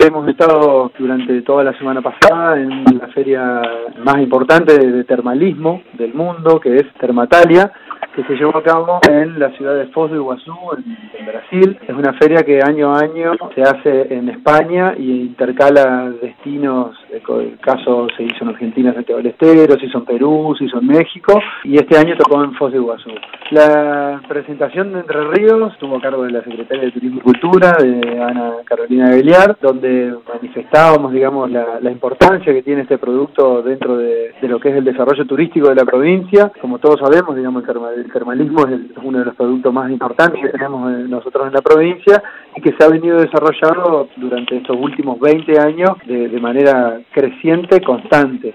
hemos estado durante toda la semana pasada en la feria más importante de termalismo del mundo, que es Termatalia, que se llevó a cabo en la ciudad de Foz do Iguazú, en Brasil. Es una feria que año a año se hace en España y intercala destinos. El caso se hizo en Argentina, Santiago del Estero, se hizo en Perú, se hizo en México, y este año tocó en Foz do Iguazú. La presentación de Entre Ríos estuvo a cargo de la Secretaria de Turismo y Cultura, de Ana Carolina Beliar, donde manifestábamos, digamos, la importancia que tiene este producto dentro de lo que es el desarrollo turístico de la provincia. Como todos sabemos, digamos, el termalismo es uno de los productos más importantes que tenemos nosotros en la provincia y que se ha venido desarrollando durante estos últimos 20 años de manera creciente, constante.